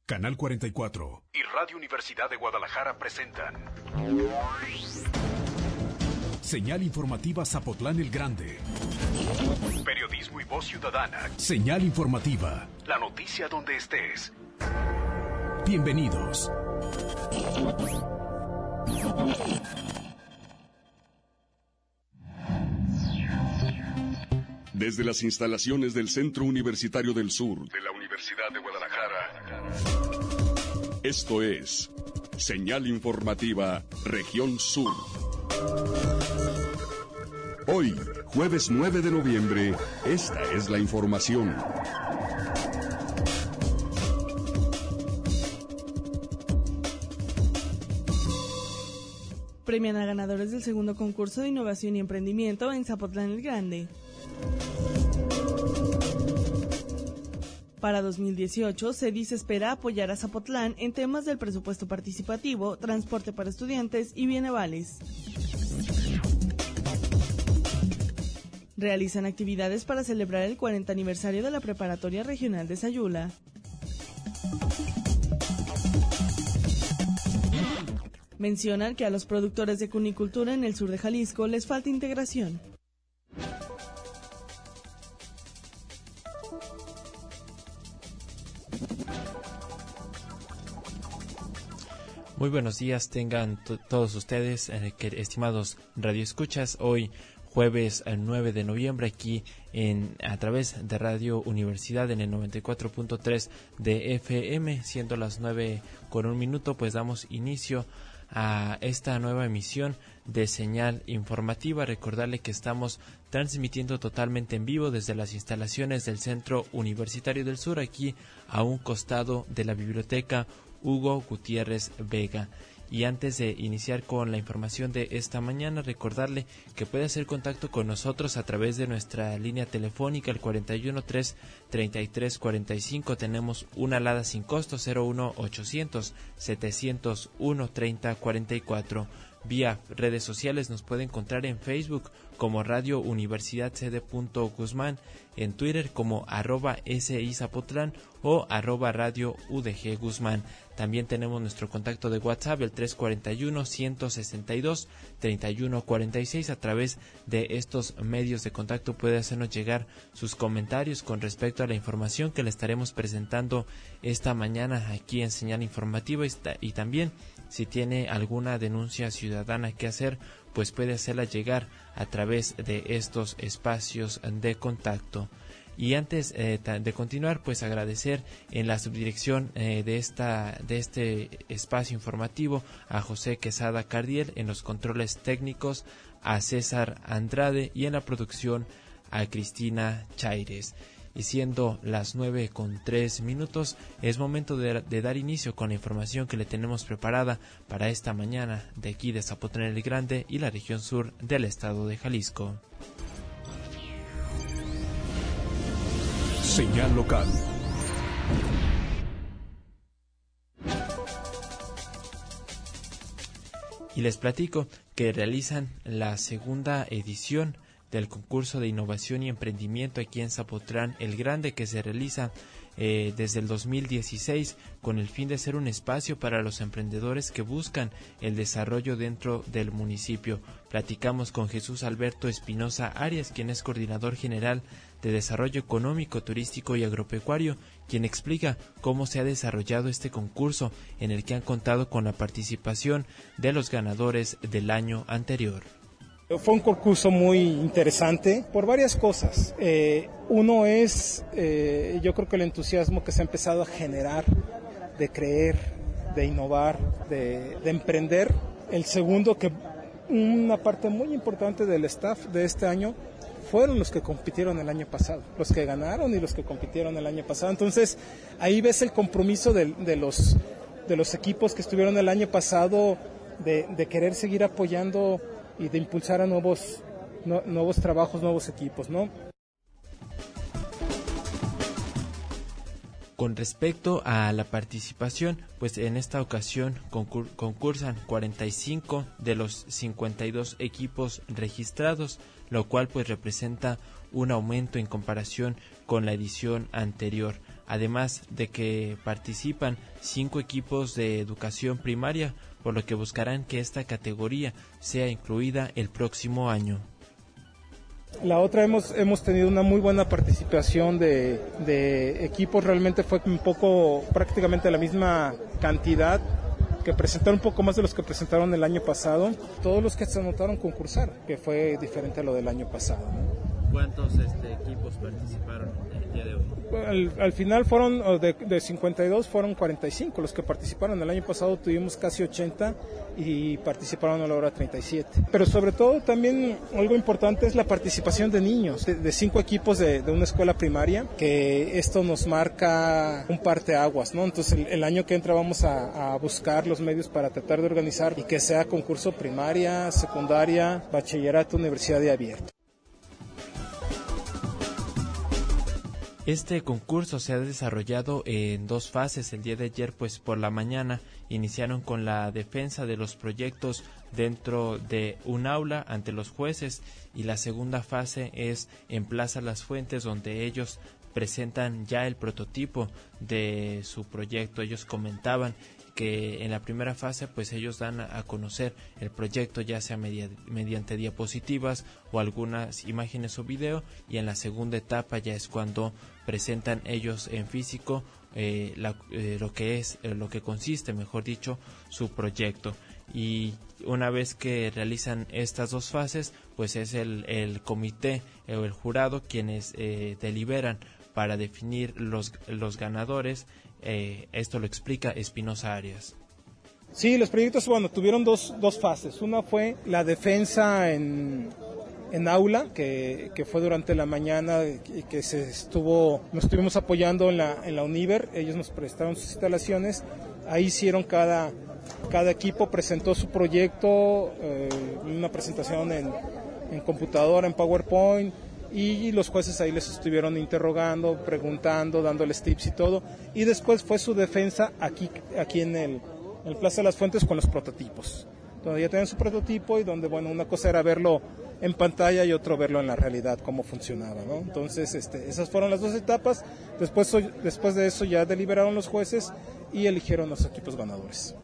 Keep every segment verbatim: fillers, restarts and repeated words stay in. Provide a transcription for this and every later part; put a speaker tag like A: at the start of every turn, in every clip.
A: Canal cuarenta y cuatro y Radio Universidad de Guadalajara presentan Señal Informativa Zapotlán el Grande. Periodismo y voz ciudadana. Señal Informativa. La noticia donde estés. Bienvenidos.
B: Desde las instalaciones del Centro Universitario del Sur de la Universidad de Guadalajara, esto es Señal Informativa Región Sur. Hoy, jueves nueve de noviembre, esta es la información.
C: Premian a ganadores del segundo concurso de innovación y emprendimiento en Zapotlán el Grande. Para dos mil dieciocho, CEDIS espera apoyar a Zapotlán en temas del presupuesto participativo, transporte para estudiantes y bienavales. Realizan actividades para celebrar el cuarenta aniversario de la Preparatoria Regional de Sayula. Mencionan que a los productores de cunicultura en el sur de Jalisco les falta integración.
D: Muy buenos días tengan t- todos ustedes, eh, que, estimados radioescuchas. Hoy jueves nueve de noviembre aquí en a través de Radio Universidad en el noventa y cuatro punto tres de F M, siendo las nueve con un minuto, pues damos inicio a esta nueva emisión de Señal Informativa. Recordarle que estamos transmitiendo totalmente en vivo desde las instalaciones del Centro Universitario del Sur, aquí a un costado de la Biblioteca Hugo Gutiérrez Vega. Y antes de iniciar con la información de esta mañana, recordarle que puede hacer contacto con nosotros a través de nuestra línea telefónica, el cuarenta y uno, tres, treinta y tres, cuarenta y cinco. Tenemos una alada sin costo, cero uno ochocientos, setecientos uno, treinta, cuarenta y cuatro. Vía redes sociales nos puede encontrar en Facebook como Radio Universidad Cd. Guzmán, en Twitter como arroba SI Zapotlán o arroba Radio U D G Guzmán. También tenemos nuestro contacto de WhatsApp, el tres cuarenta y uno, ciento sesenta y dos, treinta y uno cuarenta y seis. A través de estos medios de contacto puede hacernos llegar sus comentarios con respecto a la información que le estaremos presentando esta mañana aquí en Señal Informativa, y también si tiene alguna denuncia ciudadana que hacer, pues puede hacerla llegar a través de estos espacios de contacto. Y antes eh, de continuar, pues agradecer en la subdirección eh, de esta de este espacio informativo a José Quesada Cardiel, en los controles técnicos a César Andrade y en la producción a Cristina Chaires. Y siendo las nueve con tres minutos, es momento de, de dar inicio con la información que le tenemos preparada para esta mañana de aquí de Zapotlán el Grande y la región sur del estado de Jalisco.
A: Señal local.
D: Y les platico que realizan la segunda edición del concurso de innovación y emprendimiento aquí en Zapotlán el Grande, que se realiza eh, desde el dos mil dieciséis con el fin de ser un espacio para los emprendedores que buscan el desarrollo dentro del municipio. Platicamos con Jesús Alberto Espinosa Arias, quien es coordinador general de Desarrollo Económico, Turístico y Agropecuario, quien explica cómo se ha desarrollado este concurso en el que han contado con la participación de los ganadores del año anterior.
E: Fue un concurso muy interesante por varias cosas. Eh, uno es, eh, yo creo que el entusiasmo que se ha empezado a generar de creer, de innovar, de, de emprender. El segundo, que una parte muy importante del staff de este año fueron los que compitieron el año pasado, los que ganaron y los que compitieron el año pasado. Entonces, ahí ves el compromiso de, de, los, de los equipos que estuvieron el año pasado de, de querer seguir apoyando y de impulsar a nuevos, no, nuevos trabajos, nuevos equipos, ¿no?
D: Con respecto a la participación, pues en esta ocasión concur- concursan cuarenta y cinco de los cincuenta y dos equipos registrados, lo cual pues representa un aumento en comparación con la edición anterior. además de que participan cinco equipos de educación primaria, por lo que buscarán que esta categoría sea incluida el próximo año.
E: La otra, hemos, hemos tenido una muy buena participación de, de equipos, realmente fue un poco, prácticamente la misma cantidad que presentaron, un poco más de los que presentaron el año pasado, todos los que se anotaron concursar, que fue diferente a lo del año pasado, ¿no?
D: ¿Cuántos este, equipos participaron el día de hoy?
E: Al, al final fueron, de, de cincuenta y dos, fueron cuarenta y cinco los que participaron. El año pasado tuvimos casi ochenta y participaron a la hora treinta y siete. Pero sobre todo también algo importante es la participación de niños, de, de cinco equipos de, de una escuela primaria, que esto nos marca un parteaguas, ¿no? Entonces el, el año que entra vamos a, a buscar los medios para tratar de organizar y que sea concurso primaria, secundaria, bachillerato, universidad y abierto.
D: Este concurso se ha desarrollado en dos fases. El día de ayer, pues por la mañana, iniciaron con la defensa de los proyectos dentro de un aula ante los jueces, y la segunda fase es en Plaza Las Fuentes, donde ellos presentan ya el prototipo de su proyecto. Ellos comentaban que en la primera fase pues ellos dan a conocer el proyecto, ya sea media, mediante diapositivas o algunas imágenes o video, y en la segunda etapa ya es cuando presentan ellos en físico eh, la, eh, lo que es, eh, lo que consiste, mejor dicho, su proyecto. Y una vez que realizan estas dos fases, pues es el, el comité o eh, el jurado quienes eh, deliberan para definir los, los ganadores. Eh, esto lo explica Espinosa Arias.
E: Sí, los proyectos, bueno, tuvieron dos, dos fases. Una fue la defensa en, en aula, que, que fue durante la mañana y que se estuvo, nos estuvimos apoyando en la, en la Univer. Ellos nos prestaron sus instalaciones. Ahí hicieron cada, cada equipo, presentó su proyecto, eh, una presentación en, en computadora, en PowerPoint, y los jueces ahí les estuvieron interrogando, preguntando, dándoles tips y todo, y después fue su defensa aquí, aquí en el, en el Plaza de las Fuentes con los prototipos, donde ya tenían su prototipo y donde, bueno, una cosa era verlo en pantalla y otro verlo en la realidad, cómo funcionaba, ¿no? Entonces, este, esas fueron las dos etapas. Después, después de eso ya deliberaron los jueces y eligieron los equipos ganadores.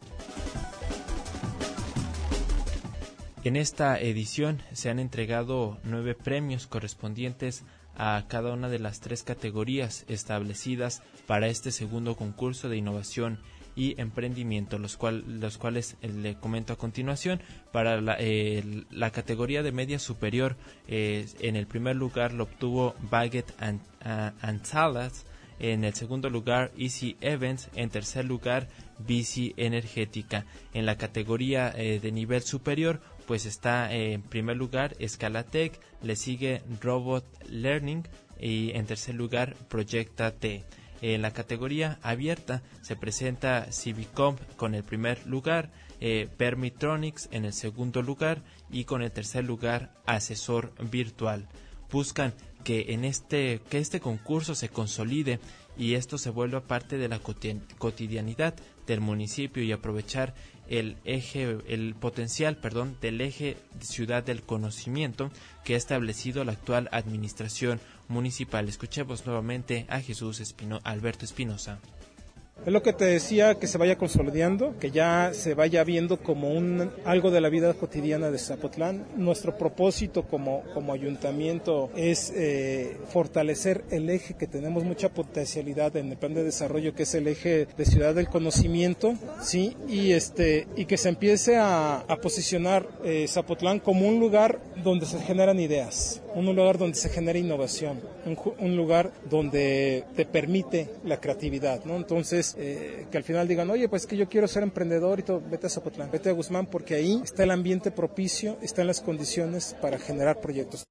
D: En esta edición se han entregado nueve premios correspondientes a cada una de las tres categorías establecidas para este segundo concurso de innovación y emprendimiento, los, cual, los cuales eh, le comento a continuación. Para la, eh, la categoría de media superior, eh, en el primer lugar lo obtuvo Baguette and, uh, and Salads, en el segundo lugar Easy Events, en tercer lugar Bici Energética. En la categoría eh, de nivel superior pues está eh, en primer lugar Escalatec, le sigue Robot Learning y en tercer lugar Proyecta T. En la categoría abierta se presenta Civicomp con el primer lugar, eh, Permitronics en el segundo lugar y con el tercer lugar Asesor Virtual. Buscan que en este que este concurso se consolide y esto se vuelva parte de la cotidianidad del municipio y aprovechar el eje el potencial, perdón, del eje Ciudad del Conocimiento que ha establecido la actual administración municipal. Escuchemos nuevamente a Jesús Espino, Alberto Espinosa.
E: Es lo que te decía, que se vaya consolidando, que ya se vaya viendo como un algo de la vida cotidiana de Zapotlán. Nuestro propósito como, como ayuntamiento es eh, fortalecer el eje que tenemos mucha potencialidad en el plan de desarrollo, que es el eje de Ciudad del Conocimiento, sí, y este y que se empiece a, a posicionar eh, Zapotlán como un lugar donde se generan ideas, un lugar donde se genera innovación, un, un lugar donde te permite la creatividad, ¿no? Entonces, Eh, que al final digan, oye, pues que yo quiero ser emprendedor y todo, vete a Zapotlán, vete a Guzmán, porque ahí está el ambiente propicio, están las condiciones para generar proyectos.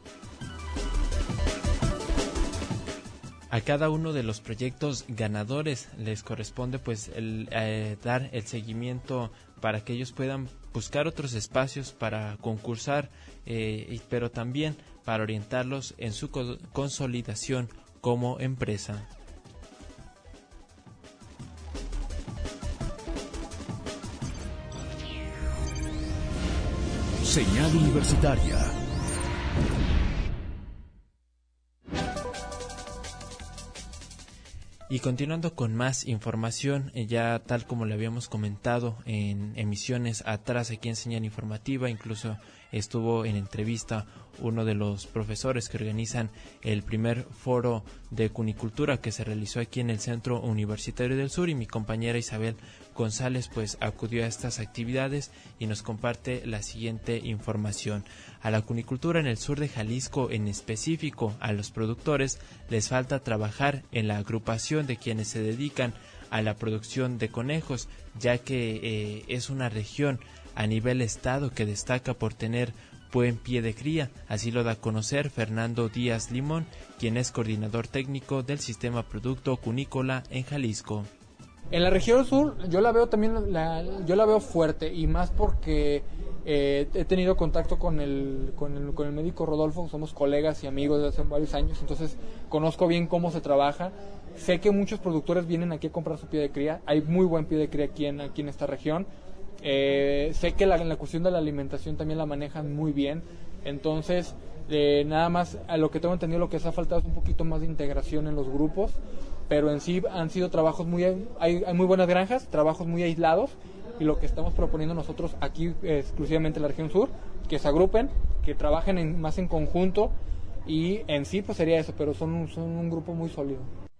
D: A cada uno de los proyectos ganadores les corresponde pues el, eh, dar el seguimiento para que ellos puedan buscar otros espacios para concursar, eh, pero también para orientarlos en su co- consolidación como empresa.
A: Señal Universitaria.
D: Y continuando con más información, ya tal como le habíamos comentado en emisiones atrás aquí en Señal Informativa, incluso estuvo en entrevista uno de los profesores que organizan el primer foro de cunicultura que se realizó aquí en el Centro Universitario del Sur, y mi compañera Isabel González pues acudió a estas actividades y nos comparte la siguiente información. A la cunicultura en el sur de Jalisco, en específico a los productores, les falta trabajar en la agrupación de quienes se dedican a la producción de conejos, ya que eh, es una región a nivel estado que destaca por tener buen pie de cría. Así lo da a conocer Fernando Díaz Limón, quien es coordinador técnico del sistema producto cunícola en Jalisco.
F: En la región sur yo la veo también, la, yo la veo fuerte, y más porque eh, he tenido contacto con el, con el con el médico Rodolfo, somos colegas y amigos desde hace varios años, entonces conozco bien cómo se trabaja. Sé que muchos productores vienen aquí a comprar su pie de cría, hay muy buen pie de cría aquí en, aquí en esta región. Eh, sé que la, en la cuestión de la alimentación también la manejan muy bien, entonces eh, nada más a lo que tengo entendido lo que les ha faltado es un poquito más de integración en los grupos, pero en sí han sido trabajos muy, hay, hay muy buenas granjas, trabajos muy aislados, y lo que estamos proponiendo nosotros aquí eh, exclusivamente en la región sur, que se agrupen, que trabajen en, más en conjunto, y en sí pues sería eso, pero son, son un grupo muy sólido.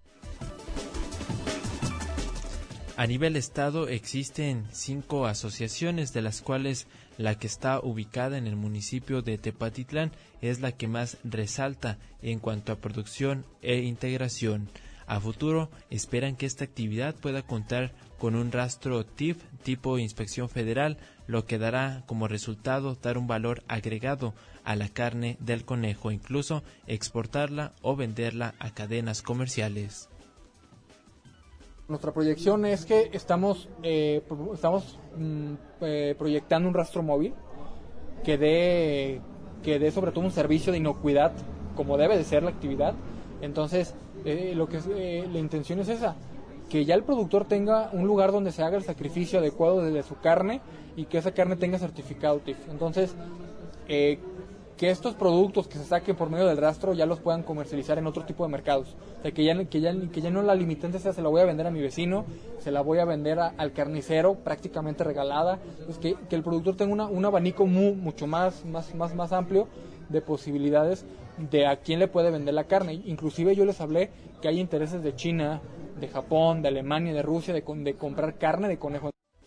D: A nivel estado existen cinco asociaciones, de las cuales la que está ubicada en el municipio de Tepatitlán es la que más resalta en cuanto a producción e integración. A futuro esperan que esta actividad pueda contar con un rastro T I F tipo Inspección Federal, lo que dará como resultado dar un valor agregado a la carne del conejo, incluso exportarla o venderla a cadenas comerciales.
F: Nuestra proyección es que estamos, eh, estamos mm, eh, proyectando un rastro móvil que dé, que dé sobre todo un servicio de inocuidad, como debe de ser la actividad. Entonces, eh, lo que es, eh, la intención es esa, que ya el productor tenga un lugar donde se haga el sacrificio adecuado de su carne y que esa carne tenga certificado T I F. Entonces, eh, que estos productos que se saquen por medio del rastro ya los puedan comercializar en otro tipo de mercados. O sea, que ya, que ya, que ya no la limitante sea se la voy a vender a mi vecino, se la voy a vender a, al carnicero prácticamente regalada. Pues que, que el productor tenga una, un abanico muy, mucho más, más, más, más amplio de posibilidades de a quién le puede vender la carne. Inclusive yo les hablé que hay intereses de China, de Japón, de Alemania, de Rusia, de, de comprar carne de conejo.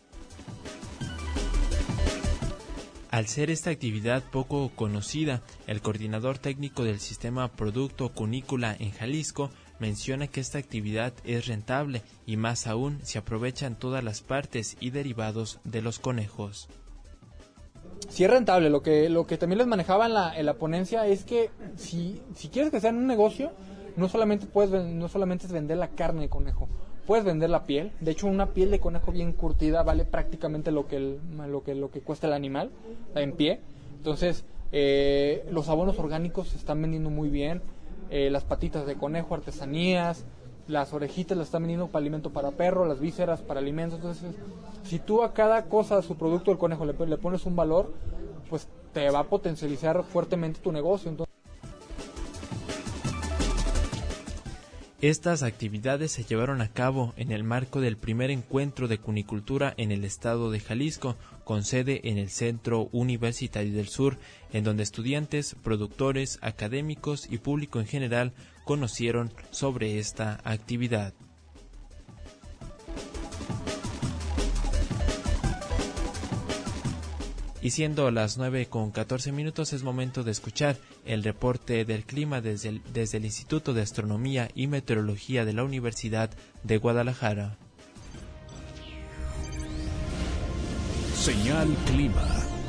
D: Al ser esta actividad poco conocida, el coordinador técnico del sistema Producto Cunícola en Jalisco menciona que esta actividad es rentable, y más aún si aprovechan todas las partes y derivados de los conejos.
F: Sí es rentable. Lo que lo que también les manejaba en la, en la ponencia es que si, si quieres que sea en un negocio, no solamente puedes no solamente es vender la carne de conejo, puedes vender la piel. De hecho, una piel de conejo bien curtida vale prácticamente lo que el, lo que lo que cuesta el animal en pie. Entonces, eh, los abonos orgánicos se están vendiendo muy bien. Eh, las patitas de conejo, artesanías, las orejitas las están vendiendo para alimento para perro, las vísceras para alimentos. Entonces, si tú a cada cosa, a su producto del conejo, le, le pones un valor, pues te va a potencializar fuertemente tu negocio. Entonces,
D: estas actividades se llevaron a cabo en el marco del primer encuentro de cunicultura en el estado de Jalisco, con sede en el Centro Universitario del Sur, en donde estudiantes, productores, académicos y público en general conocieron sobre esta actividad. Y siendo las nueve con catorce minutos, es momento de escuchar el reporte del clima desde el, desde el Instituto de Astronomía y Meteorología de la Universidad de Guadalajara.
A: Señal Clima.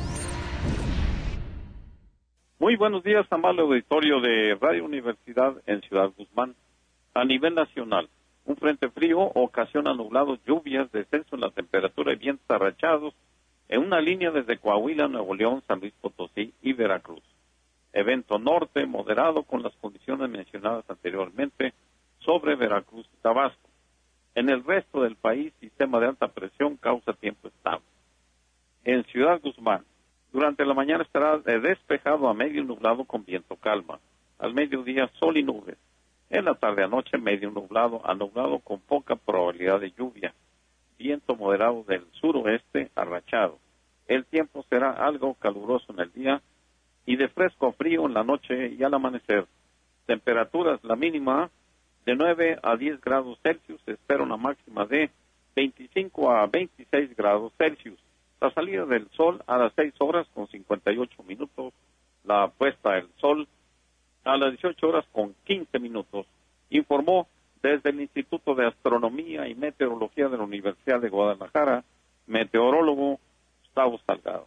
G: Muy buenos días, amable auditorio de Radio Universidad en Ciudad Guzmán. A nivel nacional, un frente frío ocasiona nublados, lluvias, descenso en la temperatura y vientos arrachados en una línea desde Coahuila, Nuevo León, San Luis Potosí y Veracruz. Evento norte moderado con las condiciones mencionadas anteriormente sobre Veracruz y Tabasco. En el resto del país, sistema de alta presión causa tiempo estable. En Ciudad Guzmán, durante la mañana estará despejado a medio nublado con viento calma. Al mediodía, sol y nubes. En la tarde-anoche, medio nublado a nublado con poca probabilidad de lluvia. Viento moderado del suroeste a rachado. El tiempo será algo caluroso en el día y de fresco a frío en la noche y al amanecer. Temperaturas, la mínima de nueve a diez grados Celsius, se espera una máxima de veinticinco a veintiséis grados Celsius. La salida del sol a las seis horas con cincuenta y ocho minutos, la puesta del sol a las dieciocho horas con quince minutos, informó desde el Instituto de Astronomía y Meteorología de la Universidad de Guadalajara, meteorólogo Gustavo Salgado.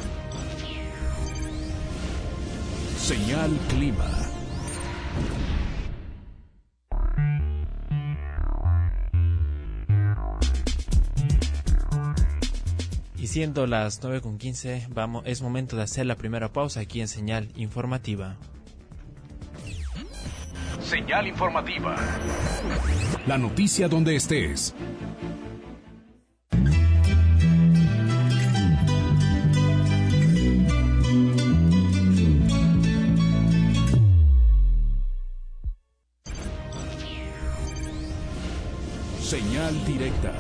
A: Señal Clima.
D: Y siendo las nueve con quince, vamos, es momento de hacer la primera pausa aquí en Señal Informativa.
A: Señal Informativa. La noticia donde estés. Señal directa.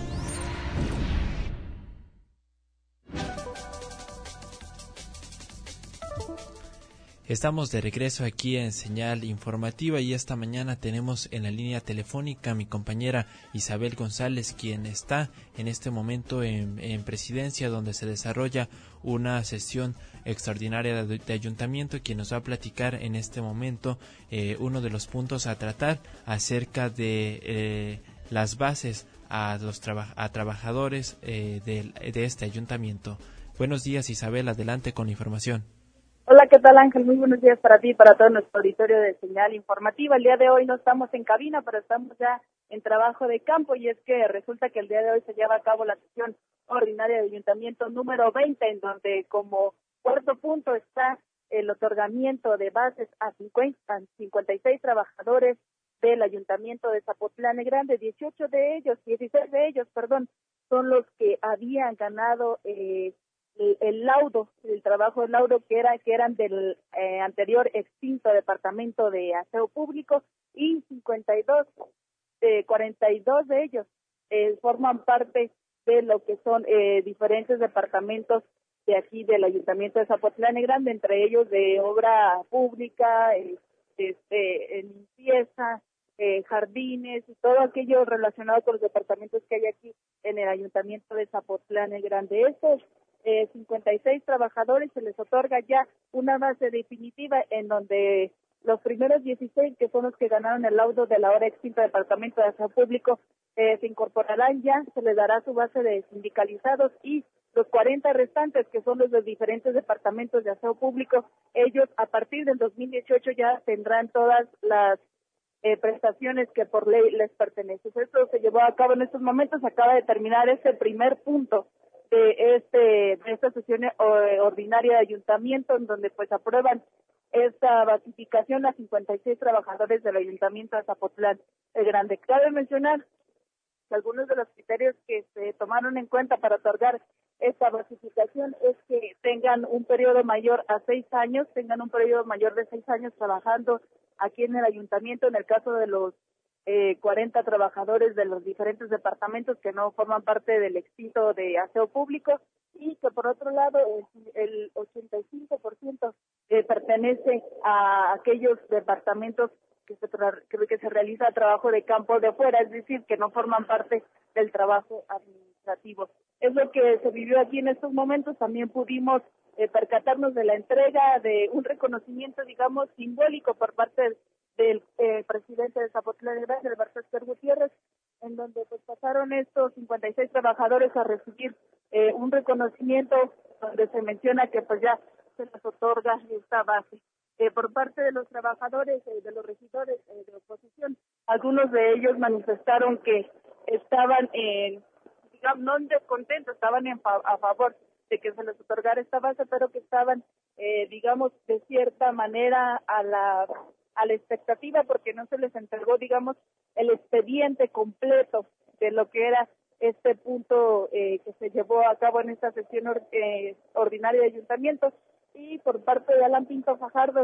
D: Estamos de regreso aquí en Señal Informativa y esta mañana tenemos en la línea telefónica a mi compañera Isabel González, quien está en este momento en, en Presidencia, donde se desarrolla una sesión extraordinaria de, de ayuntamiento, quien nos va a platicar en este momento eh, uno de los puntos a tratar acerca de eh, las bases a los traba- a trabajadores eh, de, de este ayuntamiento. Buenos días, Isabel, adelante con la información.
H: Hola, ¿qué tal, Ángel? Muy buenos días para ti y para todo nuestro auditorio de Señal Informativa. El día de hoy no estamos en cabina, pero estamos ya en trabajo de campo, y es que resulta que el día de hoy se lleva a cabo la sesión ordinaria de ayuntamiento número veinte, en donde como cuarto punto está el otorgamiento de bases a cincuenta, cincuenta y seis trabajadores del ayuntamiento de Zapotlán el Grande. dieciocho de ellos, dieciséis de ellos, perdón, son los que habían ganado eh, El, el laudo, el trabajo del laudo que era que eran del eh, anterior extinto Departamento de Aseo Público, y cincuenta y dos, eh, cuarenta y dos de ellos eh, forman parte de lo que son eh, diferentes departamentos de aquí del Ayuntamiento de Zapotlán el Grande, entre ellos de obra pública, eh, este, limpieza, eh, jardines y todo aquello relacionado con los departamentos que hay aquí en el Ayuntamiento de Zapotlán el Grande. Estos Eh, cincuenta y seis trabajadores se les otorga ya una base definitiva, en donde los primeros dieciséis, que son los que ganaron el laudo de la ahora extinto Departamento de Aseo Público, eh, se incorporarán ya, se les dará su base de sindicalizados, y los cuarenta restantes, que son los de diferentes departamentos de Aseo Público, ellos a partir del dos mil dieciocho ya tendrán todas las eh, prestaciones que por ley les pertenecen. Esto se llevó a cabo en estos momentos, acaba de terminar este primer punto de este de esta sesión ordinaria de ayuntamiento, en donde pues aprueban esta basificación a cincuenta y seis trabajadores del Ayuntamiento de Zapotlán el Grande. Cabe mencionar que algunos de los criterios que se tomaron en cuenta para otorgar esta basificación es que tengan un periodo mayor a seis años, tengan un periodo mayor de seis años trabajando aquí en el ayuntamiento, en el caso de los Eh, cuarenta trabajadores de los diferentes departamentos que no forman parte del extinto de Aseo Público, y que por otro lado el, el ochenta y cinco por ciento eh, pertenece a aquellos departamentos que se, tra- que se realiza trabajo de campo de fuera, es decir, que no forman parte del trabajo administrativo. Es lo que se vivió aquí en estos momentos. También pudimos eh, percatarnos de la entrega de un reconocimiento, digamos, simbólico por parte del del eh, presidente de Zapotlán el Grande, Alberto Ester Gutiérrez, en donde pues pasaron estos cincuenta y seis trabajadores a recibir eh, un reconocimiento donde se menciona que pues ya se les otorga esta base. Eh, por parte de los trabajadores, eh, de los regidores eh, de oposición, algunos de ellos manifestaron que estaban en, digamos, no en descontento, estaban en fa- a favor de que se les otorgara esta base, pero que estaban, eh, digamos, de cierta manera a la a la expectativa, porque no se les entregó, digamos, el expediente completo de lo que era este punto eh, que se llevó a cabo en esta sesión or, eh, ordinaria de ayuntamiento. Y por parte de Alan Pinto Fajardo,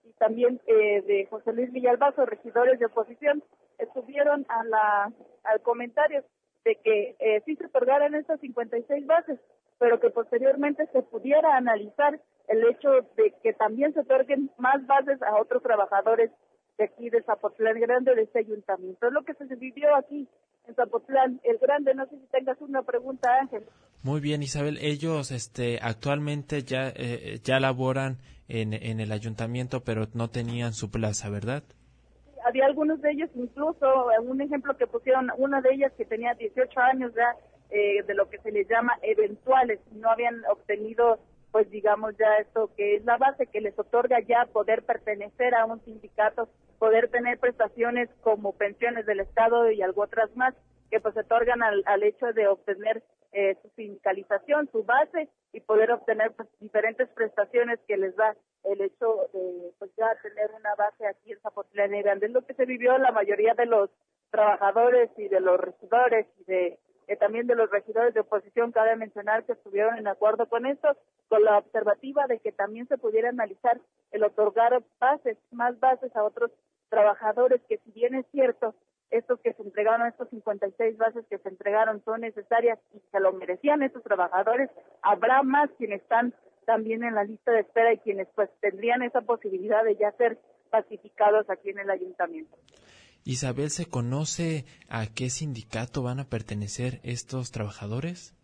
H: y también eh, de José Luis Villalbazo, regidores de oposición, estuvieron a la, al comentario de que eh, sí se otorgaran estas cincuenta y seis bases, pero que posteriormente se pudiera analizar el hecho de que también se otorguen más bases a otros trabajadores de aquí de Zapotlán Grande, de este ayuntamiento. Es lo que se vivió aquí en Zapotlán el Grande. No sé si tengas una pregunta, Ángel.
D: Muy bien, Isabel. Ellos este, actualmente ya eh, ya laboran en, en el ayuntamiento, pero no tenían su plaza, ¿verdad?
H: Había algunos de ellos, incluso un ejemplo que pusieron, una de ellas que tenía dieciocho años ya, eh, de lo que se les llama eventuales, no habían obtenido, pues digamos ya esto que es la base que les otorga ya poder pertenecer a un sindicato, poder tener prestaciones como pensiones del Estado y algo otras más, que pues se otorgan al, al hecho de obtener eh, su sindicalización, su base, y poder obtener pues, diferentes prestaciones que les da el hecho de pues ya tener una base aquí en Zapotlán Grande. Es lo que se vivió la mayoría de los trabajadores y de los regidores y de eh, también de los regidores de oposición. Cabe mencionar que estuvieron en acuerdo con esto, con la observativa de que también se pudiera analizar el otorgar bases, más bases a otros trabajadores, que si bien es cierto, estos que se entregaron, estos cincuenta y seis bases que se entregaron son necesarias y se lo merecían estos trabajadores, habrá más quienes están también en la lista de espera y quienes pues tendrían esa posibilidad de ya ser pacificados aquí en el ayuntamiento.
D: Isabel, ¿se conoce a qué sindicato van a pertenecer estos trabajadores?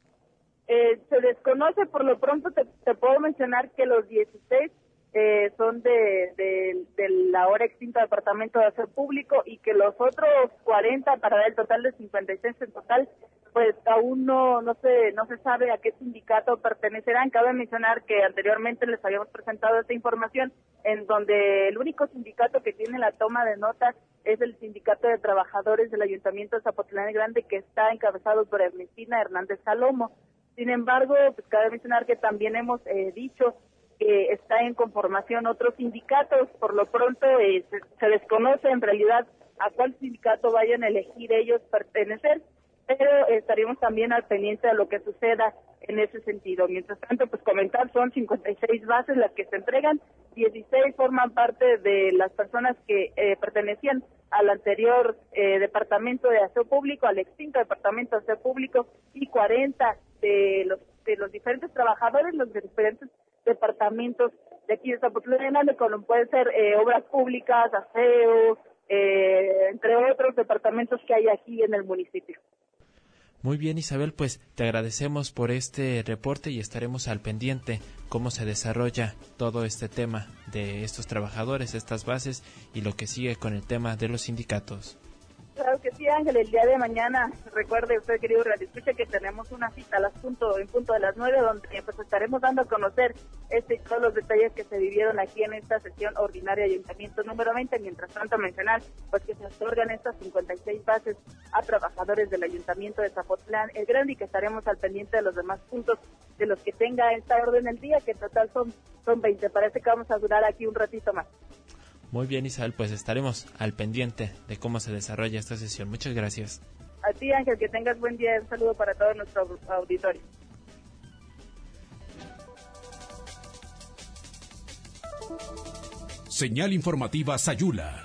H: Eh, se desconoce, por lo pronto te, te puedo mencionar que los dieciséis eh, son de, de, de la ahora extinto Departamento de Aseo Público y que los otros cuarenta, para dar el total de cincuenta y seis en total, pues aún no no se no se sabe a qué sindicato pertenecerán. Cabe mencionar que anteriormente les habíamos presentado esta información, en donde el único sindicato que tiene la toma de notas es el Sindicato de Trabajadores del Ayuntamiento de Zapotlán Grande, que está encabezado por Ernestina Hernández Salomo. Sin embargo, pues cabe mencionar que también hemos eh, dicho que está en conformación otros sindicatos. Por lo pronto eh, se, se desconoce en realidad a cuál sindicato vayan a elegir ellos pertenecer, pero estaríamos también al pendiente de lo que suceda en ese sentido. Mientras tanto, pues comentar, son cincuenta y seis bases las que se entregan, dieciséis forman parte de las personas que eh, pertenecían al anterior eh, Departamento de Aseo Público, al extinto Departamento de Aseo Público, y cuarenta de los de los diferentes trabajadores, los de diferentes departamentos de aquí de Zapotlán Grande, como pueden ser eh, obras públicas, aseo, eh, entre otros departamentos que hay aquí en el municipio.
D: Muy bien, Isabel, pues te agradecemos por este reporte y estaremos al pendiente cómo se desarrolla todo este tema de estos trabajadores, estas bases y lo que sigue con el tema de los sindicatos.
H: Claro que sí, Ángel, el día de mañana, recuerde usted, querido Radio Escucha, que tenemos una cita a las punto, en punto de las nueve, donde pues estaremos dando a conocer este y todos los detalles que se vivieron aquí en esta sesión ordinaria de Ayuntamiento número veinte. Mientras tanto, mencionar pues que se otorgan estas cincuenta y seis bases a trabajadores del Ayuntamiento de Zapotlán el Grande, y que estaremos al pendiente de los demás puntos de los que tenga esta orden del día, que en total son, son veinte. Parece que vamos a durar aquí un ratito más.
D: Muy bien, Isabel, pues estaremos al pendiente de cómo se desarrolla esta sesión. Muchas gracias.
H: A ti, Ángel, que tengas buen día. Un saludo para todo nuestro auditorio.
A: Señal informativa Sayula.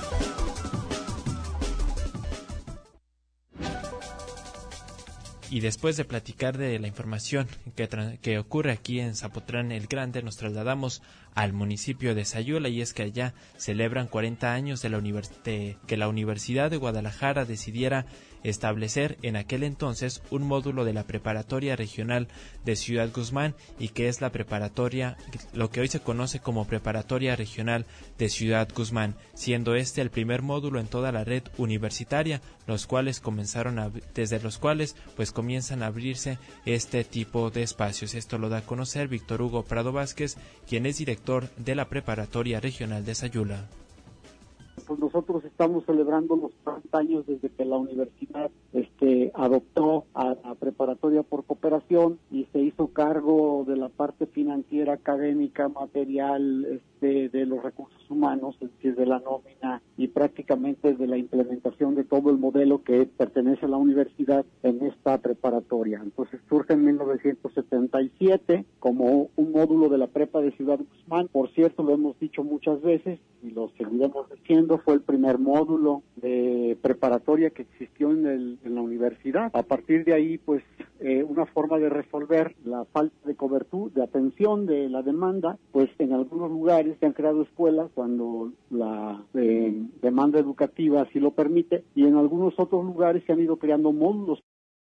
D: Y después de platicar de la información que, que ocurre aquí en Zapotlán el Grande, nos trasladamos al municipio de Sayula, y es que allá celebran cuarenta años de, la univers- de que la Universidad de Guadalajara decidiera establecer en aquel entonces un módulo de la preparatoria regional de Ciudad Guzmán, y que es la preparatoria, lo que hoy se conoce como preparatoria regional de Ciudad Guzmán, siendo este el primer módulo en toda la red universitaria, los cuales comenzaron a, desde los cuales pues comienzan a abrirse este tipo de espacios. Esto lo da a conocer Víctor Hugo Prado Vázquez, quien es director de la preparatoria regional de Sayula.
I: Pues nosotros estamos celebrando los cuarenta años desde que la universidad este, adoptó a la preparatoria por cooperación y se hizo cargo de la parte financiera, académica, material, este, de los recursos humanos, es decir, de la nómina y prácticamente de la implementación implementación de todo el modelo que pertenece a la universidad en esta preparatoria. Entonces surge en mil novecientos setenta y siete como un módulo de la prepa de Ciudad Guzmán. Por cierto, lo hemos dicho muchas veces y lo seguiremos diciendo, fue el primer módulo de preparatoria que existió en, el, en la universidad. A partir de ahí, pues, eh, una forma de resolver la falta de cobertura, de atención de la demanda, pues en algunos lugares se han creado escuelas cuando la eh, demanda educativa así lo permite, y en algunos otros lugares se han ido creando módulos.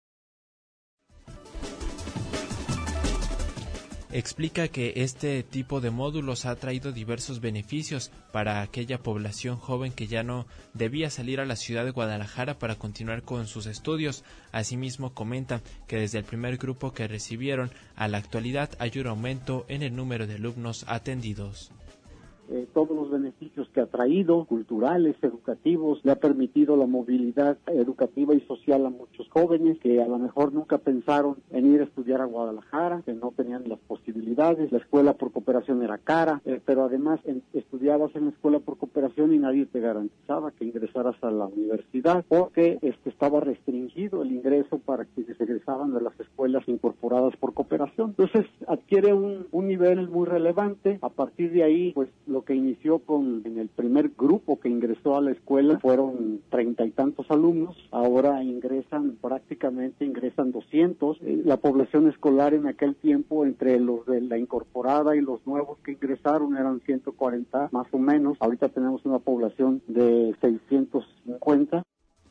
D: Explica que este tipo de módulos ha traído diversos beneficios para aquella población joven que ya no debía salir a la ciudad de Guadalajara para continuar con sus estudios. Asimismo, comenta que desde el primer grupo que recibieron a la actualidad hay un aumento en el número de alumnos atendidos.
I: Eh, todos los beneficios que ha traído, culturales, educativos, le ha permitido la movilidad educativa y social a muchos jóvenes que a lo mejor nunca pensaron en ir a estudiar a Guadalajara, que no tenían las posibilidades. La escuela por cooperación era cara, eh, pero además en, estudiabas en la escuela por cooperación y nadie te garantizaba que ingresaras a la universidad, porque este, estaba restringido el ingreso para quienes egresaban de las escuelas incorporadas por cooperación. Entonces adquiere un, un nivel muy relevante. A partir de ahí, pues lo que inició con en el primer grupo que ingresó a la escuela fueron treinta y tantos alumnos, ahora ingresan prácticamente ingresan doscientos. Eh, la población escolar en aquel tiempo, entre los de la incorporada y los nuevos que ingresaron, eran ciento cuarenta más o menos. Ahorita tenemos una población de seiscientos cincuenta.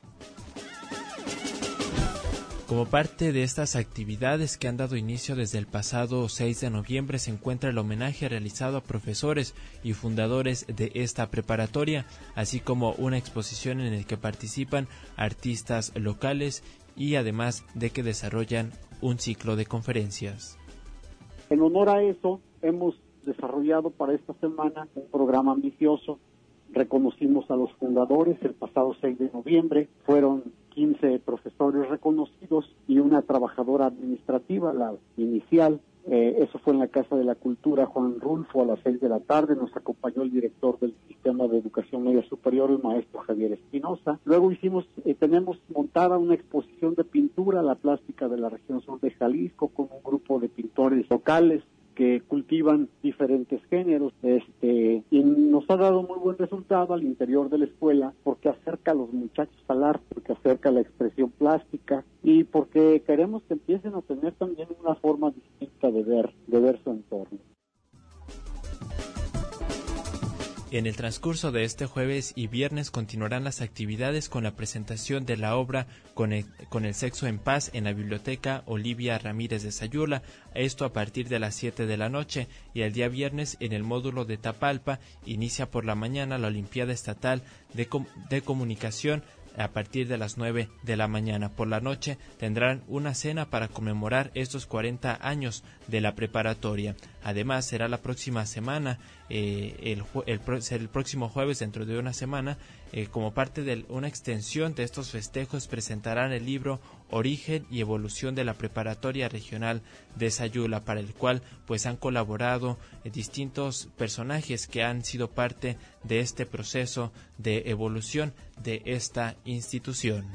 D: Como parte de estas actividades que han dado inicio desde el pasado seis de noviembre, se encuentra el homenaje realizado a profesores y fundadores de esta preparatoria, así como una exposición en la que participan artistas locales y además de que desarrollan un ciclo de conferencias.
I: En honor a eso, hemos desarrollado para esta semana un programa ambicioso. Reconocimos a los fundadores el pasado seis de noviembre, fueron quince profesores reconocidos y una trabajadora administrativa, la inicial. Eh, eso fue en la Casa de la Cultura Juan Rulfo a las seis de la tarde. Nos acompañó el director del Sistema de Educación Media Superior, el maestro Javier Espinosa. Luego hicimos, eh, tenemos montada una exposición de pintura, la plástica de la región sur de Jalisco, con un grupo de pintores locales que cultivan diferentes géneros, este, y nos ha dado muy buen resultado al interior de la escuela, porque acerca a los muchachos al arte, porque acerca a la expresión plástica, y porque queremos que empiecen a tener también una forma distinta de ver, de ver su entorno.
D: En el transcurso de este jueves y viernes continuarán las actividades con la presentación de la obra Con el, con el sexo en paz en la Biblioteca Olivia Ramírez de Sayula, esto a partir de las siete de la noche, y el día viernes en el módulo de Tapalpa inicia por la mañana la Olimpiada Estatal de, Com- de Comunicación a partir de las nueve de la mañana. Por la noche tendrán una cena para conmemorar estos cuarenta años de la preparatoria. Además, será la próxima semana, eh, el, el, el próximo jueves, dentro de una semana, eh, como parte de una extensión de estos festejos, presentarán el libro Origen y Evolución de la Preparatoria Regional de Sayula, para el cual pues han colaborado eh, distintos personajes que han sido parte de este proceso de evolución de esta institución.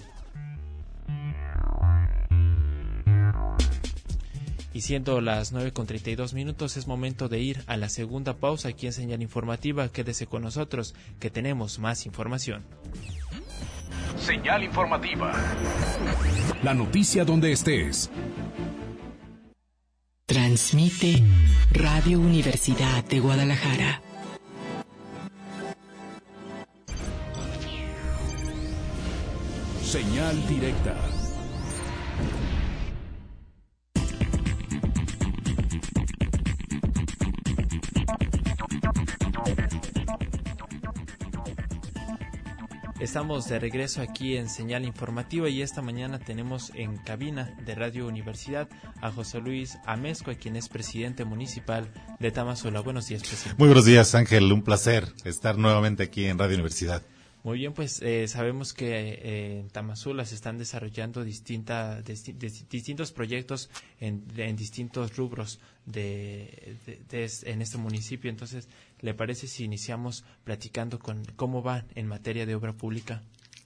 D: Y siendo las nueve con treinta y dos minutos, es momento de ir a la segunda pausa aquí en Señal Informativa. Quédese con nosotros, que tenemos más información.
A: Señal Informativa. La noticia donde estés.
J: Transmite Radio Universidad de Guadalajara.
A: Señal directa.
D: Estamos de regreso aquí en Señal Informativa y esta mañana tenemos en cabina de Radio Universidad a José Luis Amezcua, quien es presidente municipal de Tamazula. Buenos días, presidente.
K: Muy buenos días, Ángel. Un placer estar nuevamente aquí en Radio Universidad.
D: Muy bien, pues eh, sabemos que eh, en Tamazula se están desarrollando distinta, disti- de, distintos proyectos en, de, en distintos rubros de, de, de, de, en este municipio. Entonces, ¿le parece si iniciamos platicando con cómo va en materia de obra pública?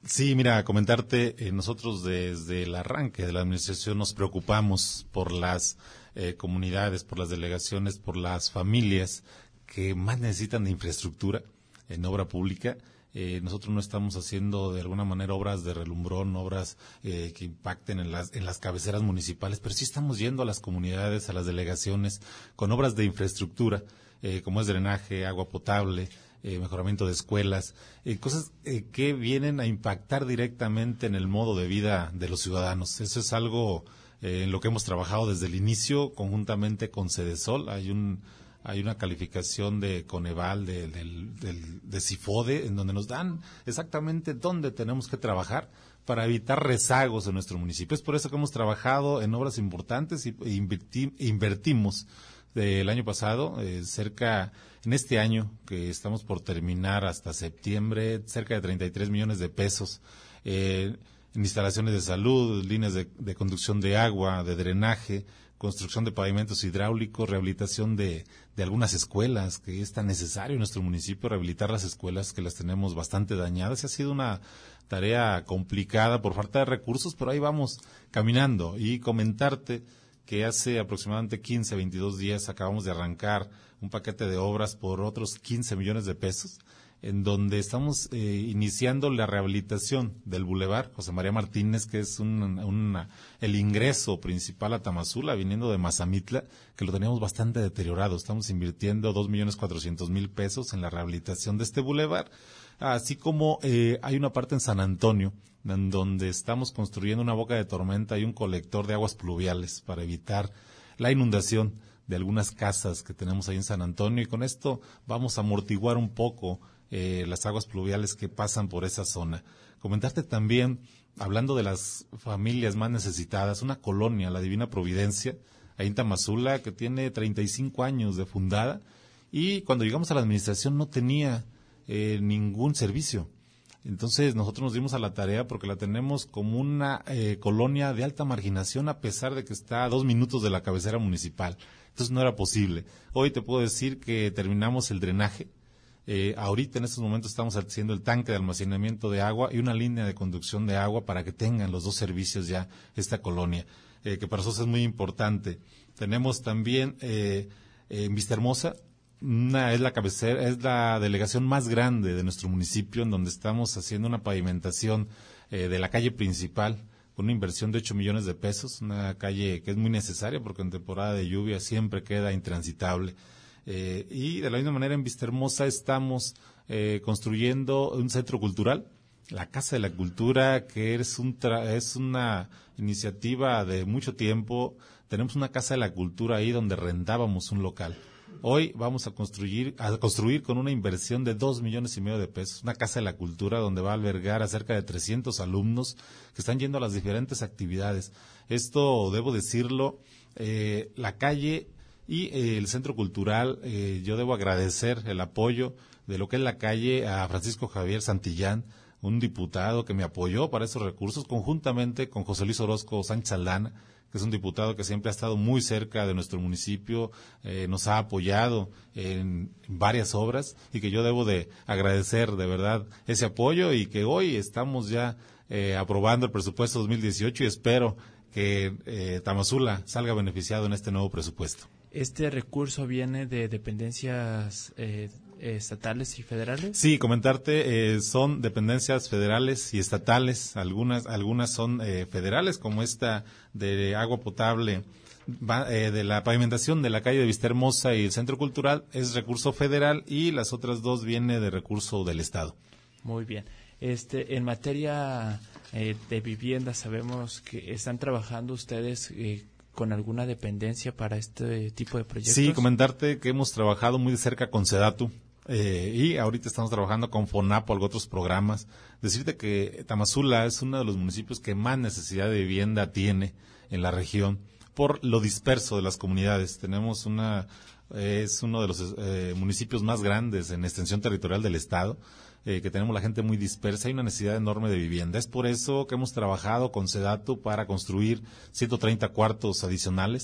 K: Sí, mira, comentarte, eh, nosotros desde el arranque de la administración nos preocupamos por las eh, comunidades, por las delegaciones, por las familias que más necesitan de infraestructura en obra pública. Eh, nosotros no estamos haciendo de alguna manera obras de relumbrón, obras eh, que impacten en las, en las cabeceras municipales, pero sí estamos yendo a las comunidades, a las delegaciones, con obras de infraestructura, eh, como es drenaje, agua potable, eh, mejoramiento de escuelas, eh, cosas eh, que vienen a impactar directamente en el modo de vida de los ciudadanos. Eso es algo eh, en lo que hemos trabajado desde el inicio, conjuntamente con Cedesol. Hay un Hay una calificación de Coneval, de, de, de, de CIFODE, en donde nos dan exactamente dónde tenemos que trabajar para evitar rezagos en nuestro municipio. Es por eso que hemos trabajado en obras importantes y inverti, invertimos del año pasado, eh, cerca, en este año, que estamos por terminar hasta septiembre, cerca de treinta y tres millones de pesos eh, en instalaciones de salud, líneas de, de conducción de agua, de drenaje, construcción de pavimentos hidráulicos, rehabilitación de, de algunas escuelas, que es tan necesario en nuestro municipio rehabilitar las escuelas que las tenemos bastante dañadas. Y ha sido una tarea complicada por falta de recursos, pero ahí vamos caminando. Y comentarte que hace aproximadamente quince, veintidós días acabamos de arrancar un paquete de obras por otros quince millones de pesos, en donde estamos eh, iniciando la rehabilitación del Boulevard José María Martínez, que es un, una, el ingreso principal a Tamazula, viniendo de Mazamitla, que lo teníamos bastante deteriorado. Estamos invirtiendo dos millones cuatrocientos mil pesos en la rehabilitación de este Boulevard, así como eh, hay una parte en San Antonio, en donde estamos construyendo una boca de tormenta y un colector de aguas pluviales para evitar la inundación de algunas casas que tenemos ahí en San Antonio, y con esto vamos a amortiguar un poco Eh, las aguas pluviales que pasan por esa zona. Comentarte también, hablando de las familias más necesitadas, una colonia, la Divina Providencia, ahí en Tamazula, que tiene treinta y cinco años de fundada, y cuando llegamos a la administración no tenía eh, ningún servicio. Entonces nosotros nos dimos a la tarea, porque la tenemos como una eh, colonia de alta marginación, a pesar de que está a dos minutos de la cabecera municipal. Entonces no era posible. Hoy te puedo decir que terminamos el drenaje. Eh, ahorita en estos momentos estamos haciendo el tanque de almacenamiento de agua y una línea de conducción de agua para que tengan los dos servicios ya esta colonia, eh, que para nosotros es muy importante. Tenemos también eh, eh, en Vistahermosa, una, es la cabecera, es la delegación más grande de nuestro municipio, en donde estamos haciendo una pavimentación eh, de la calle principal con una inversión de ocho millones de pesos, una calle que es muy necesaria porque en temporada de lluvia siempre queda intransitable. Eh, y de la misma manera en Vistahermosa estamos eh, construyendo un centro cultural, la Casa de la Cultura, que es, un tra- es una iniciativa de mucho tiempo. Tenemos una Casa de la Cultura ahí donde rentábamos un local. Hoy vamos a construir, a construir con una inversión de dos millones y medio de pesos, una Casa de la Cultura donde va a albergar a cerca de trescientos alumnos que están yendo a las diferentes actividades. Esto, debo decirlo, eh, la calle y eh, el Centro Cultural, eh, yo debo agradecer el apoyo de lo que es la calle a Francisco Javier Santillán, un diputado que me apoyó para esos recursos, conjuntamente con José Luis Orozco Sánchez Aldana, que es un diputado que siempre ha estado muy cerca de nuestro municipio, eh, nos ha apoyado en varias obras, y que yo debo de agradecer de verdad ese apoyo, y que hoy estamos ya eh, aprobando el presupuesto dos mil dieciocho, y espero que eh, Tamazula salga beneficiado en este nuevo presupuesto.
D: ¿Este recurso viene de dependencias eh, estatales y federales? Sí,
K: comentarte, eh, son dependencias federales y estatales. Algunas algunas son eh, federales, como esta de agua potable, va, eh, de la pavimentación de la calle de Vistahermosa y el Centro Cultural, es recurso federal, y las otras dos viene de recurso del Estado.
D: Muy bien. Este, en materia eh, de vivienda, sabemos que están trabajando ustedes eh, con alguna dependencia para este tipo de proyectos.
K: Sí, comentarte que hemos trabajado muy de cerca con Sedatu, eh, y ahorita estamos trabajando con FONAPO, algunos otros programas. Decirte que Tamazula es uno de los municipios que más necesidad de vivienda tiene en la región, por lo disperso de las comunidades. Tenemos una, eh, es uno de los eh, municipios más grandes en extensión territorial del estado, eh, que tenemos la gente muy dispersa, y una necesidad enorme de vivienda. Es por eso que hemos trabajado con Sedatu para construir ciento treinta cuartos adicionales,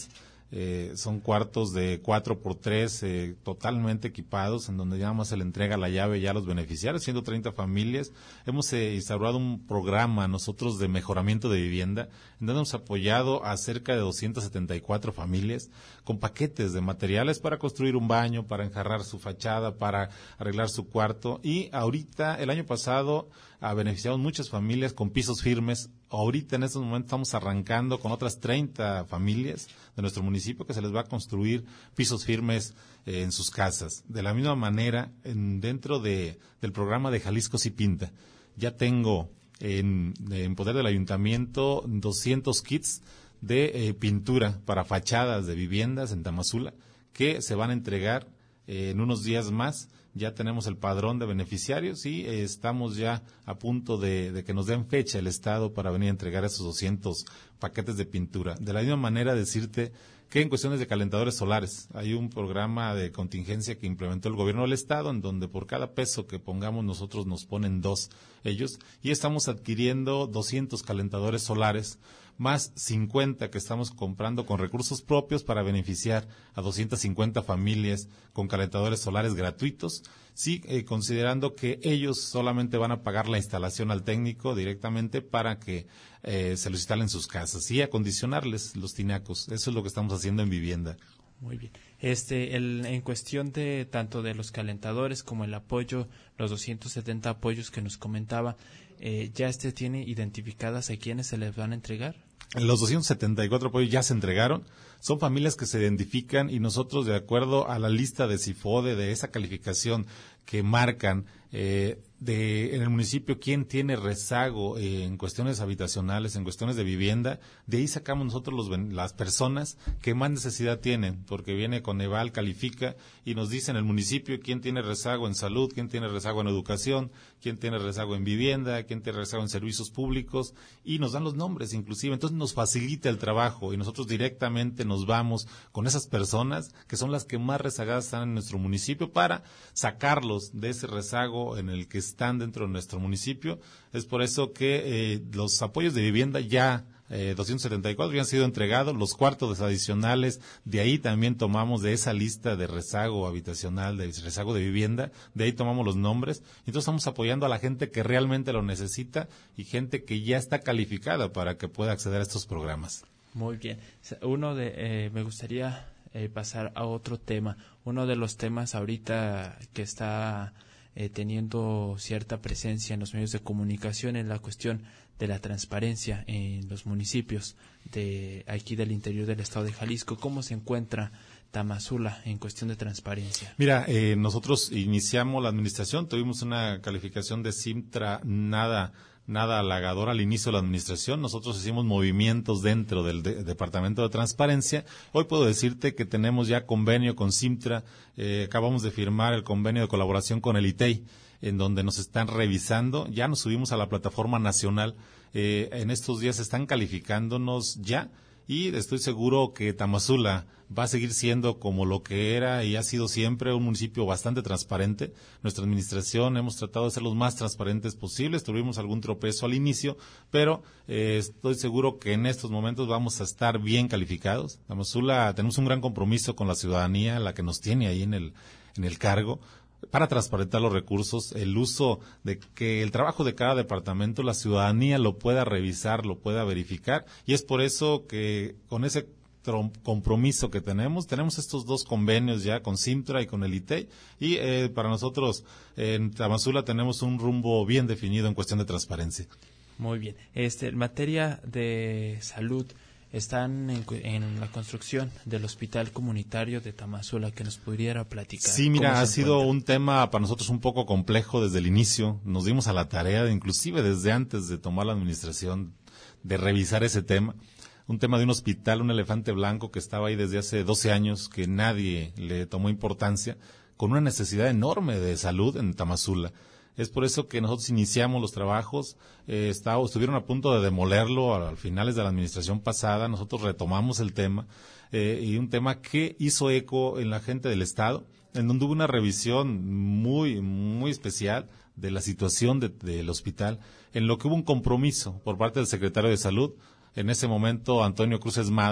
K: Eh, son cuartos de cuatro por tres eh, totalmente equipados, en donde ya más se le entrega la llave ya a los beneficiarios, ciento treinta familias. Hemos eh, instaurado un programa nosotros de mejoramiento de vivienda, en donde hemos apoyado a cerca de doscientas setenta y cuatro familias con paquetes de materiales para construir un baño, para enjarrar su fachada, para arreglar su cuarto. Y ahorita, el año pasado, ha beneficiado muchas familias con pisos firmes. Ahorita en estos momentos estamos arrancando con otras treinta familias de nuestro municipio que se les va a construir pisos firmes eh, en sus casas. De la misma manera, en, dentro de, del programa de Jalisco Sí Pinta, ya tengo en, en poder del ayuntamiento doscientos kits de eh, pintura para fachadas de viviendas en Tamazula que se van a entregar eh, en unos días más. Ya tenemos el padrón de beneficiarios y eh, estamos ya a punto de, de que nos den fecha el Estado para venir a entregar esos doscientos paquetes de pintura. De la misma manera, decirte que en cuestiones de calentadores solares hay un programa de contingencia que implementó el gobierno del Estado, en donde por cada peso que pongamos nosotros nos ponen dos ellos, y estamos adquiriendo doscientos calentadores solares más cincuenta que estamos comprando con recursos propios para beneficiar a doscientas cincuenta familias con calentadores solares gratuitos, sí, eh, considerando que ellos solamente van a pagar la instalación al técnico directamente para que eh, se los instalen en sus casas y acondicionarles los tinacos. Eso es lo que estamos haciendo en vivienda.
D: Muy bien. Este, el, en cuestión de tanto de los calentadores como el apoyo, los doscientos setenta apoyos que nos comentaba, eh, ¿ya este tiene identificadas a quiénes se les van a entregar?
K: Los doscientos setenta y cuatro apoyos ya se entregaron. Son familias que se identifican y nosotros, de acuerdo a la lista de CIFODE, de esa calificación que marcan eh, de en el municipio quién tiene rezago eh, en cuestiones habitacionales, en cuestiones de vivienda, de ahí sacamos nosotros los, las personas que más necesidad tienen, porque viene Coneval, califica y nos dice en el municipio quién tiene rezago en salud, quién tiene rezago en educación, quién tiene rezago en vivienda, quién tiene rezago en servicios públicos, y nos dan los nombres inclusive. Entonces nos facilita el trabajo y nosotros directamente nos vamos con esas personas que son las que más rezagadas están en nuestro municipio para sacarlos de ese rezago en el que están dentro de nuestro municipio. Es por eso que eh, los apoyos de vivienda ya eh, doscientos setenta y cuatro ya han sido entregados, los cuartos adicionales, de ahí también tomamos de esa lista de rezago habitacional, de rezago de vivienda, de ahí tomamos los nombres, entonces estamos apoyando a la gente que realmente lo necesita y gente que ya está calificada para que pueda acceder a estos programas.
D: Muy bien. Uno de, eh, me gustaría eh, pasar a otro tema. Uno de los temas ahorita que está eh, teniendo cierta presencia en los medios de comunicación es la cuestión de la transparencia en los municipios de aquí del interior del estado de Jalisco. ¿Cómo se encuentra Tamazula en cuestión de transparencia?
K: Mira, eh, nosotros iniciamos la administración, tuvimos una calificación de Simtra nada nada halagador al inicio de la administración. Nosotros hicimos movimientos dentro del de, Departamento de Transparencia. Hoy puedo decirte que tenemos ya convenio con Simtra, eh, acabamos de firmar el convenio de colaboración con el I T E I, en donde nos están revisando, ya nos subimos a la plataforma nacional, eh, en estos días están calificándonos ya, y estoy seguro que Tamazula va a seguir siendo como lo que era y ha sido siempre, un municipio bastante transparente. Nuestra administración hemos tratado de ser los más transparentes posibles, tuvimos algún tropezo al inicio, pero eh, estoy seguro que en estos momentos vamos a estar bien calificados. Tamazula, tenemos un gran compromiso con la ciudadanía, la que nos tiene ahí en el, en el cargo, para transparentar los recursos, el uso de que el trabajo de cada departamento, la ciudadanía lo pueda revisar, lo pueda verificar, y es por eso que con ese compromiso que tenemos, tenemos estos dos convenios ya con Simtra y con el I T E I, y eh, para nosotros en Tamazula tenemos un rumbo bien definido en cuestión de transparencia.
D: Muy bien. Este, en materia de salud, están en, en la construcción del hospital comunitario de Tamazula, que nos pudiera platicar.
K: Sí, mira, ha sido un tema para nosotros un poco complejo desde el inicio. Nos dimos a la tarea, de, inclusive desde antes de tomar la administración, de revisar ese tema. Un tema de un hospital, un elefante blanco que estaba ahí desde hace doce años, que nadie le tomó importancia, con una necesidad enorme de salud en Tamazula. Es por eso que nosotros iniciamos los trabajos, eh, está, estuvieron a punto de demolerlo a, a finales de la administración pasada, nosotros retomamos el tema, eh, y un tema que hizo eco en la gente del Estado, en donde hubo una revisión muy, muy especial de la situación de, del hospital, en lo que hubo un compromiso por parte del secretario de Salud, en ese momento Antonio Cruz Esmada,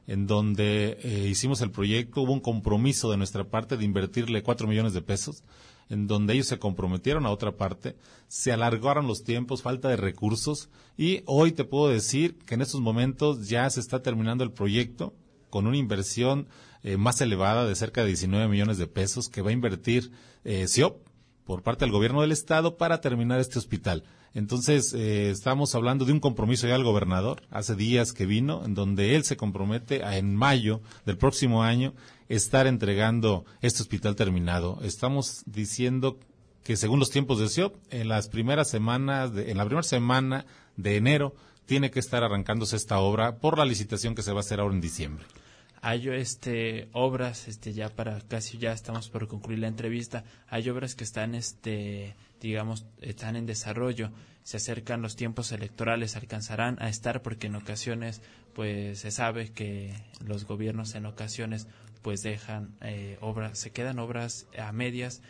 K: en donde eh, hicimos el proyecto, hubo un compromiso de nuestra parte de invertirle cuatro millones de pesos, en donde ellos se comprometieron a otra parte, se alargaron los tiempos, falta de recursos, y hoy te puedo decir que en estos momentos ya se está terminando el proyecto con una inversión eh, más elevada de cerca de diecinueve millones de pesos que va a invertir eh, C I O P por parte del gobierno del estado para terminar este hospital. Entonces, eh, estamos hablando de un compromiso ya del gobernador, hace días que vino, en donde él se compromete a en mayo del próximo año estar entregando este hospital terminado. Estamos diciendo que según los tiempos de C I O P, en las primeras semanas, de, en la primera semana de enero, tiene que estar arrancándose esta obra por la licitación que se va a hacer ahora en diciembre.
D: Hay este obras este ya para casi ya estamos por concluir la entrevista. Hay obras que están este digamos están en desarrollo. Se acercan los tiempos electorales, alcanzarán a estar porque en ocasiones pues se sabe que los gobiernos en ocasiones pues dejan eh, obras, se quedan obras a medias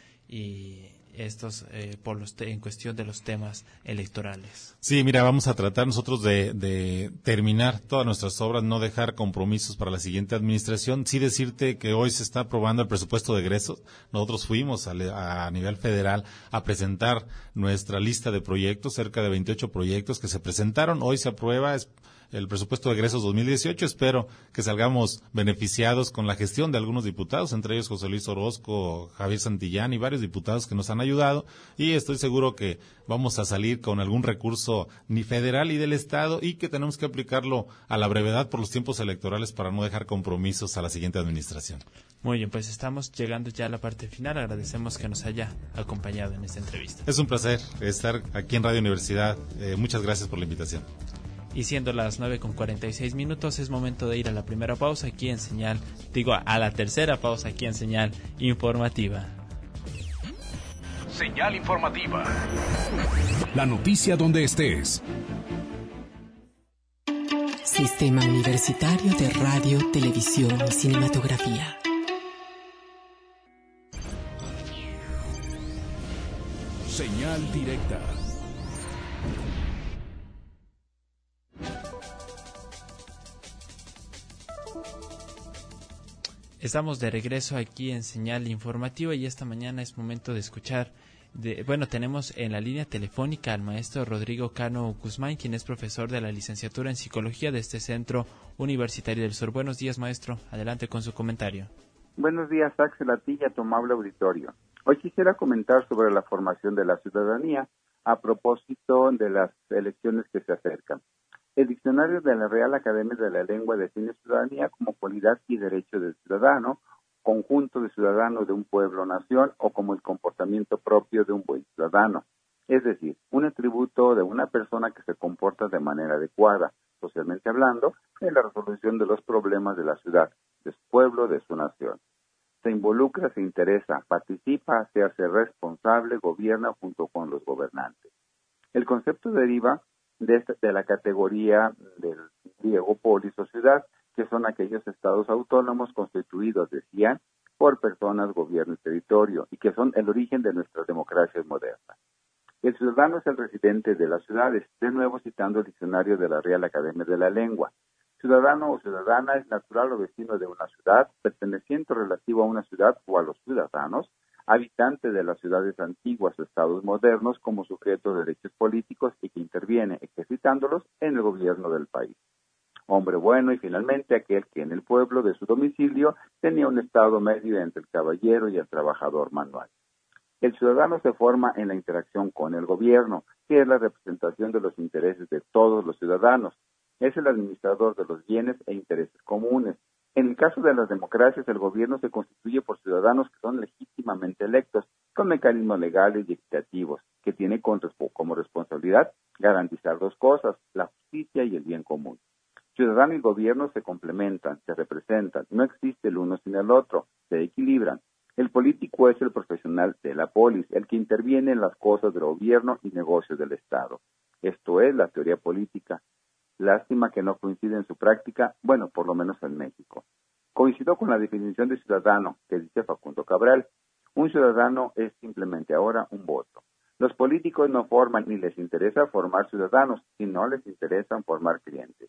D: y estos eh, por los te- en cuestión de los temas electorales.
K: Sí, mira, vamos a tratar nosotros de, de terminar todas nuestras obras, no dejar compromisos para la siguiente administración. Sí decirte que hoy se está aprobando el presupuesto de egresos. Nosotros fuimos a, a nivel federal a presentar nuestra lista de proyectos, cerca de veintiocho proyectos que se presentaron. Hoy se aprueba es, el presupuesto de egresos dos mil dieciocho. Espero que salgamos beneficiados con la gestión de algunos diputados, entre ellos José Luis Orozco, Javier Santillán y varios diputados que nos han ayudado, y estoy seguro que vamos a salir con algún recurso ni federal y del estado y que tenemos que aplicarlo a la brevedad por los tiempos electorales para no dejar compromisos a la siguiente administración.
D: Muy bien, pues estamos llegando ya a la parte final. Agradecemos que nos haya acompañado en esta entrevista.
K: Es un placer estar aquí en Radio Universidad. Eh, muchas gracias por la invitación.
D: Y siendo las nueve con cuarenta y seis minutos, es momento de ir a la primera pausa aquí en Señal, digo, a la tercera pausa aquí en Señal Informativa.
A: Señal Informativa. La noticia donde estés.
J: Sistema Universitario de Radio, Televisión y Cinematografía.
A: Señal directa.
D: Estamos de regreso aquí en Señal Informativa y esta mañana es momento de escuchar, de, bueno, tenemos en la línea telefónica al maestro Rodrigo Cano Guzmán, quien es profesor de la licenciatura en Psicología de este Centro Universitario del Sur. Buenos días, maestro. Adelante con su comentario.
L: Buenos días, Axel, a ti y a tu amable auditorio. Hoy quisiera comentar sobre la formación de la ciudadanía a propósito de las elecciones que se acercan. El diccionario de la Real Academia de la Lengua define ciudadanía como cualidad y derecho del ciudadano, conjunto de ciudadanos de un pueblo o nación o como el comportamiento propio de un buen ciudadano. Es decir, un atributo de una persona que se comporta de manera adecuada, socialmente hablando, en la resolución de los problemas de la ciudad, de su pueblo, de su nación. Se involucra, se interesa, participa, se hace responsable, gobierna junto con los gobernantes. El concepto deriva de, esta, de la categoría del griego polis o ciudad, que son aquellos estados autónomos constituidos, decían, por personas, gobierno y territorio, y que son el origen de nuestras democracias modernas. El ciudadano es el residente de las ciudades, de nuevo citando el diccionario de la Real Academia de la Lengua. Ciudadano o ciudadana es natural o vecino de una ciudad, perteneciente o relativo a una ciudad o a los ciudadanos, habitante de las ciudades antiguas o estados modernos como sujeto de derechos políticos y que interviene ejercitándolos en el gobierno del país. Hombre bueno y finalmente aquel que en el pueblo de su domicilio tenía un estado medio entre el caballero y el trabajador manual. El ciudadano se forma en la interacción con el gobierno, que es la representación de los intereses de todos los ciudadanos. Es el administrador de los bienes e intereses comunes. En el caso de las democracias, el gobierno se constituye por ciudadanos que son legítimamente electos, con mecanismos legales y equitativos, que tiene como responsabilidad garantizar dos cosas, la justicia y el bien común. Ciudadano y gobierno se complementan, se representan, no existe el uno sin el otro, se equilibran. El político es el profesional de la polis, el que interviene en las cosas del gobierno y negocios del Estado. Esto es la teoría política. Lástima que no coincide en su práctica, bueno, por lo menos en México. Coincidió con la definición de ciudadano que dice Facundo Cabral. Un ciudadano es simplemente ahora un voto. Los políticos no forman ni les interesa formar ciudadanos, sino les interesan formar clientes.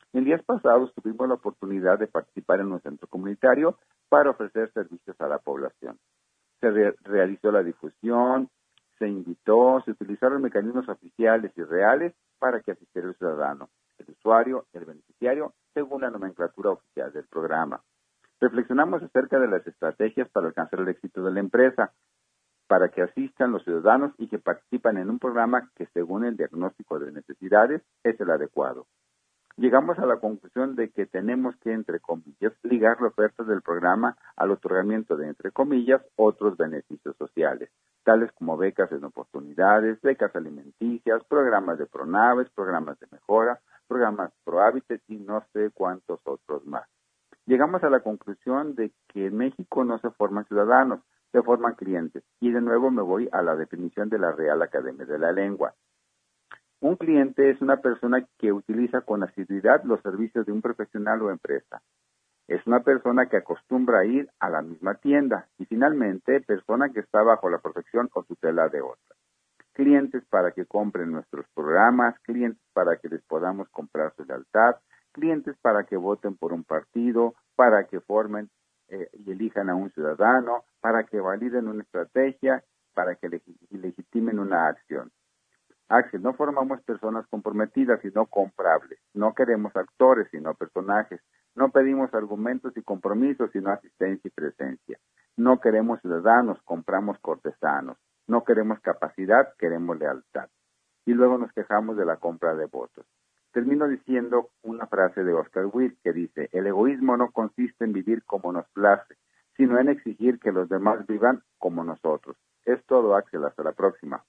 L: En días pasados tuvimos la oportunidad de participar en un centro comunitario para ofrecer servicios a la población. Se re- realizó la difusión, se invitó, se utilizaron mecanismos oficiales y reales para que asistiera el ciudadano, el usuario, el beneficiario, según la nomenclatura oficial del programa. Reflexionamos acerca de las estrategias para alcanzar el éxito de la empresa, para que asistan los ciudadanos y que participan en un programa que, según el diagnóstico de necesidades, es el adecuado. Llegamos a la conclusión de que tenemos que, entre comillas, ligar la oferta del programa al otorgamiento de, entre comillas, otros beneficios sociales, tales como becas en oportunidades, becas alimenticias, programas de pronaves, programas de mejora, programas prohábites y no sé cuántos otros más. Llegamos a la conclusión de que en México no se forman ciudadanos, se forman clientes. Y de nuevo me voy a la definición de la Real Academia de la Lengua. Un cliente es una persona que utiliza con asiduidad los servicios de un profesional o empresa. Es una persona que acostumbra a ir a la misma tienda. Y finalmente, persona que está bajo la protección o tutela de otra. Clientes para que compren nuestros programas, clientes para que les podamos comprar su lealtad, clientes para que voten por un partido, para que formen eh, y elijan a un ciudadano, para que validen una estrategia, para que leg- legitimen una acción. Axel, no formamos personas comprometidas, sino comprables. No queremos actores, sino personajes. No pedimos argumentos y compromisos, sino asistencia y presencia. No queremos ciudadanos, compramos cortesanos. No queremos capacidad, queremos lealtad. Y luego nos quejamos de la compra de votos. Termino diciendo una frase de Oscar Wilde que dice: el egoísmo no consiste en vivir como nos place, sino en exigir que los demás vivan como nosotros. Es todo, Axel. Hasta la próxima.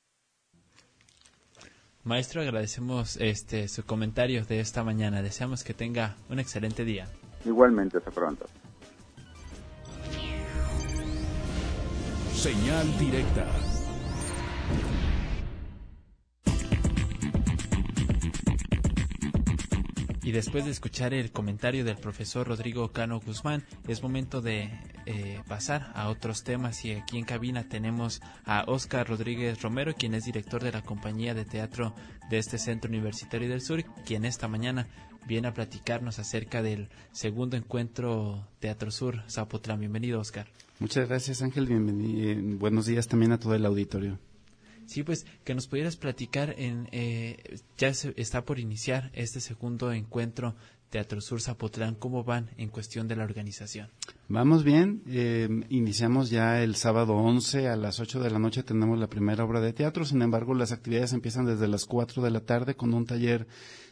D: Maestro, agradecemos este su comentario de esta mañana. Deseamos que tenga un excelente día.
L: Igualmente, hasta pronto.
A: Señal directa.
D: Y después de escuchar el comentario del profesor Rodrigo Cano Guzmán, es momento de eh, pasar a otros temas. Y aquí en cabina tenemos a Óscar Rodríguez Romero, quien es director de la compañía de teatro de este Centro Universitario del Sur, quien esta mañana viene a platicarnos acerca del segundo encuentro Teatro Sur Zapotlán. Bienvenido, Óscar.
M: Muchas gracias, Ángel. Bienvenido. Eh, buenos días también a todo el auditorio.
D: Sí, pues que nos pudieras platicar, en eh, ya se está por iniciar este segundo encuentro Teatro Sur Zapotlán. ¿Cómo van en cuestión de la organización?
M: Vamos bien, eh, iniciamos ya el sábado once a las ocho de la noche, tenemos la primera obra de teatro. Sin embargo, las actividades empiezan desde las cuatro de la tarde con un taller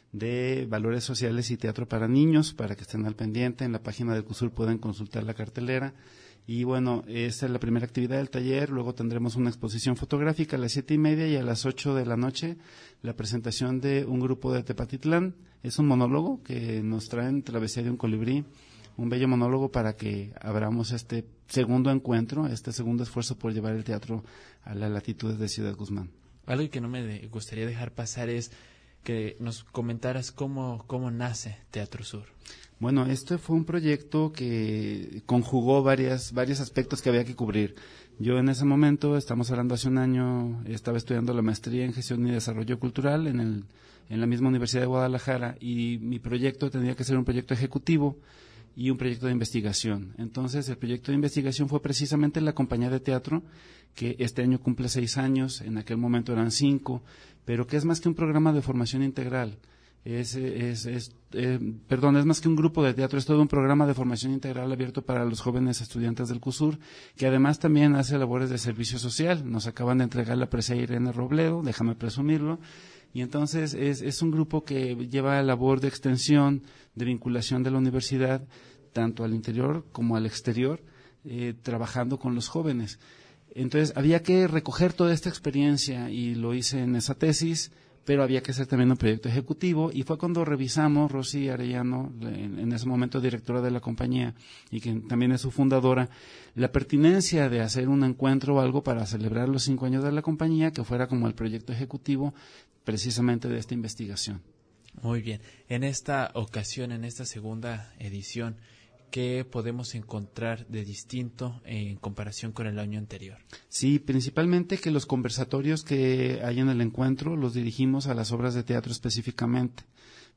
M: de valores sociales y teatro para niños, para que estén al pendiente. En la página del CUSUR pueden consultar la cartelera. Y bueno, esta es la primera actividad del taller. Luego tendremos una exposición fotográfica a las siete y media, y a las ocho de la noche la presentación de un grupo de Tepatitlán. Es un monólogo que nos traen Travesía de un colibrí, un bello monólogo para que abramos este segundo encuentro, este segundo esfuerzo por llevar el teatro a las latitudes de Ciudad Guzmán.
D: Algo que no me de, gustaría dejar pasar es que nos comentaras cómo, cómo nace Teatro Sur.
M: Bueno, este fue un proyecto que conjugó varias, varios aspectos que había que cubrir. Yo en ese momento, estamos hablando hace un año, estaba estudiando la maestría en Gestión y Desarrollo Cultural en, el, en la misma Universidad de Guadalajara, y mi proyecto tenía que ser un proyecto ejecutivo y un proyecto de investigación. Entonces, el proyecto de investigación fue precisamente la compañía de teatro, que este año cumple seis años, en aquel momento eran cinco, pero que es más que un programa de formación integral. Es, es, es eh, perdón, es más que un grupo de teatro, es todo un programa de formación integral abierto para los jóvenes estudiantes del CUSUR, que además también hace labores de servicio social. Nos acaban de entregar la presa Irene Robledo, déjame presumirlo, y entonces es, es un grupo que lleva labor de extensión, de vinculación de la universidad, tanto al interior como al exterior, eh, trabajando con los jóvenes. Entonces había que recoger toda esta experiencia, y lo hice en esa tesis, pero había que hacer también un proyecto ejecutivo, y fue cuando revisamos, Rosy Arellano, en, en ese momento directora de la compañía, y que también es su fundadora, la pertinencia de hacer un encuentro o algo para celebrar los cinco años de la compañía, que fuera como el proyecto ejecutivo precisamente de esta investigación.
D: Muy bien. En esta ocasión, en esta segunda edición, ¿qué podemos encontrar de distinto en comparación con el año anterior?
M: Sí, principalmente que los conversatorios que hay en el encuentro los dirigimos a las obras de teatro específicamente,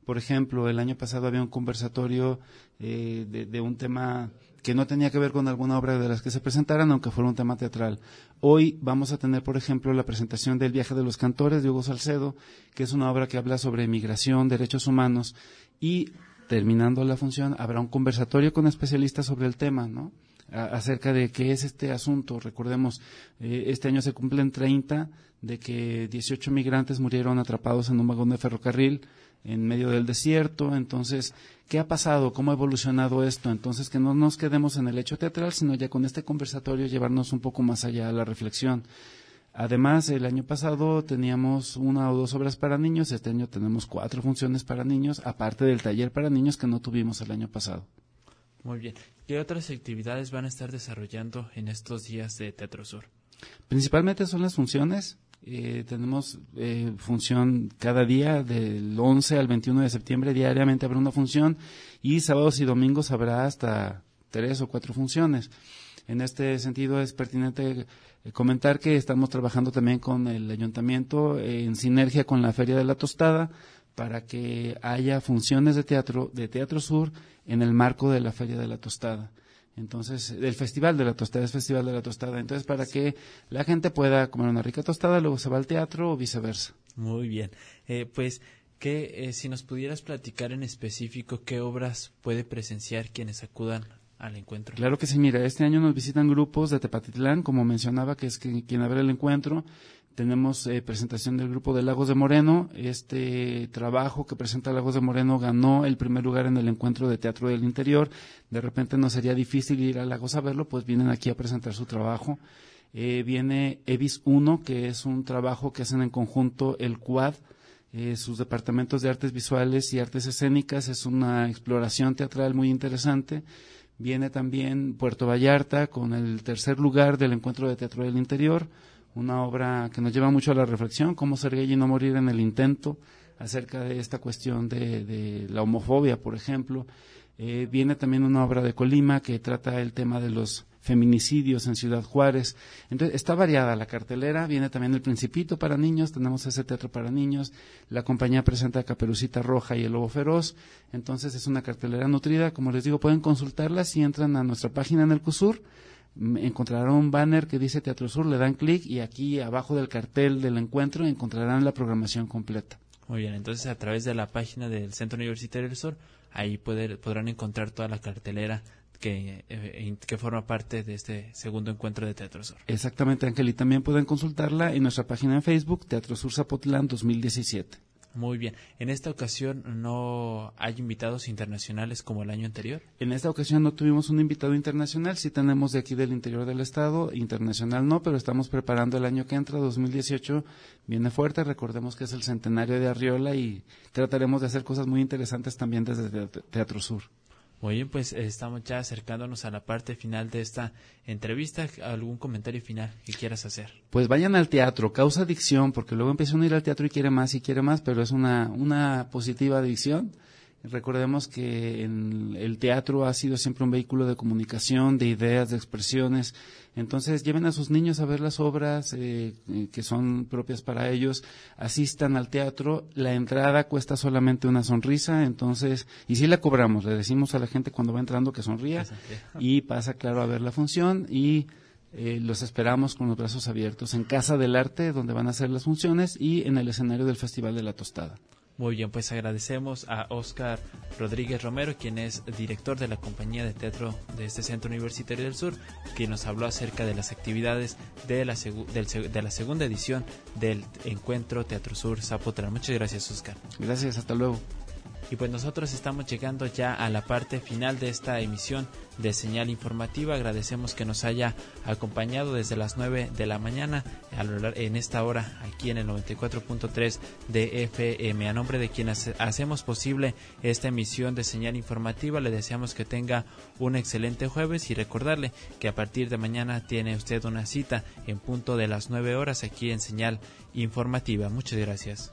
M: Por ejemplo, el año pasado había un conversatorio eh, de, de un tema que no tenía que ver con alguna obra de las que se presentaran, aunque fuera un tema teatral. Hoy vamos a tener, por ejemplo, la presentación del Viaje de los Cantores de Hugo Salcedo, que es una obra que habla sobre migración, derechos humanos, y terminando la función habrá un conversatorio con especialistas sobre el tema, ¿no? A, acerca de qué es este asunto. Recordemos, eh, este año se cumplen treinta de que dieciocho migrantes murieron atrapados en un vagón de ferrocarril en medio del desierto. Entonces, ¿qué ha pasado? ¿Cómo ha evolucionado esto? Entonces, que no nos quedemos en el hecho teatral, sino ya con este conversatorio llevarnos un poco más allá a la reflexión. Además, el año pasado teníamos una o dos obras para niños, este año tenemos cuatro funciones para niños, aparte del taller para niños que no tuvimos el año pasado.
D: Muy bien. ¿Qué otras actividades van a estar desarrollando en estos días de Teatro Sur?
M: Principalmente son las funciones. Eh, tenemos eh, función cada día del once al veintiuno de septiembre, diariamente habrá una función, y sábados y domingos habrá hasta tres o cuatro funciones. En este sentido es pertinente eh, comentar que estamos trabajando también con el ayuntamiento eh, en sinergia con la Feria de la Tostada para que haya funciones de teatro de Teatro Sur en el marco de la Feria de la Tostada. Entonces, el Festival de la Tostada es Festival de la Tostada. Entonces, para que la gente pueda comer una rica tostada, luego se va al teatro o viceversa.
D: Muy bien. Eh, pues, que eh, si nos pudieras platicar en específico qué obras puede presenciar quienes acudan al encuentro.
M: Claro que sí, mira, este año nos visitan grupos de Tepatitlán, como mencionaba, que es que, quien abre el encuentro. Tenemos eh, presentación del grupo de Lagos de Moreno. Este trabajo que presenta Lagos de Moreno ganó el primer lugar en el encuentro de teatro del interior. De repente nos sería difícil ir a Lagos a verlo, pues vienen aquí a presentar su trabajo. Eh, viene Evis uno, que es un trabajo que hacen en conjunto el C U A D, eh, sus departamentos de artes visuales y artes escénicas. Es una exploración teatral muy interesante. Viene también Puerto Vallarta con el tercer lugar del encuentro de teatro del interior. Una obra que nos lleva mucho a la reflexión, cómo ser gay y no morir en el intento, acerca de esta cuestión de, de la homofobia, por ejemplo. Eh, viene también una obra de Colima que trata el tema de los feminicidios en Ciudad Juárez. Entonces, está variada la cartelera. Viene también El Principito para niños, tenemos ese teatro para niños. La compañía presenta Caperucita Roja y El Lobo Feroz. Entonces, es una cartelera nutrida. Como les digo, pueden consultarla si entran a nuestra página en el CUSUR. Encontrarán un banner que dice Teatro Sur, le dan clic y aquí abajo del cartel del encuentro encontrarán la programación completa.
D: Muy bien, entonces a través de la página del Centro Universitario del Sur, ahí poder, podrán encontrar toda la cartelera que, eh, que forma parte de este segundo encuentro de Teatro Sur.
M: Exactamente, Ángel, y también pueden consultarla en nuestra página en Facebook, Teatro Sur Zapotlán dos mil diecisiete.
D: Muy bien. ¿En esta ocasión no hay invitados internacionales como el año anterior?
M: En esta ocasión no tuvimos un invitado internacional, sí tenemos de aquí del interior del estado, internacional no, pero estamos preparando el año que entra, dos mil dieciocho, viene fuerte, recordemos que es el centenario de Arriola y trataremos de hacer cosas muy interesantes también desde Teatro Sur.
D: Muy bien, pues eh, estamos ya acercándonos a la parte final de esta entrevista. ¿Algún comentario final que quieras hacer?
M: Pues vayan al teatro, causa adicción, porque luego empieza uno a ir al teatro y quiere más y quiere más, pero es una, una positiva adicción. Recordemos que en el teatro ha sido siempre un vehículo de comunicación, de ideas, de expresiones. Entonces, lleven a sus niños a ver las obras eh, que son propias para ellos, asistan al teatro, la entrada cuesta solamente una sonrisa, entonces, y sí la cobramos, le decimos a la gente cuando va entrando que sonría y pasa, claro, a ver la función y eh, los esperamos con los brazos abiertos en Casa del Arte, donde van a hacer las funciones, y en el escenario del Festival de la Tostada.
D: Muy bien, pues agradecemos a Óscar Rodríguez Romero, quien es director de la compañía de teatro de este Centro Universitario del Sur, quien nos habló acerca de las actividades de la, segu- del, de la segunda edición del Encuentro Teatro Sur Zapotlán. Muchas gracias, Óscar.
M: Gracias, hasta luego.
D: Y pues nosotros estamos llegando ya a la parte final de esta emisión de Señal Informativa. Agradecemos que nos haya acompañado desde las nueve de la mañana a lo largo, en esta hora aquí en el noventa y cuatro punto tres de F M. A nombre de quienes hacemos posible esta emisión de Señal Informativa, le deseamos que tenga un excelente jueves y recordarle que a partir de mañana tiene usted una cita en punto de las nueve horas aquí en Señal Informativa. Muchas gracias.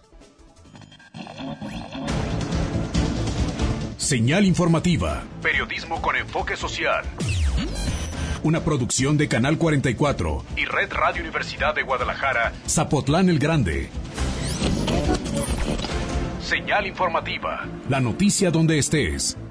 A: Señal Informativa. Periodismo con enfoque social. Una producción de Canal cuarenta y cuatro y Red Radio Universidad de Guadalajara, Zapotlán el Grande. Señal informativa, la noticia donde estés.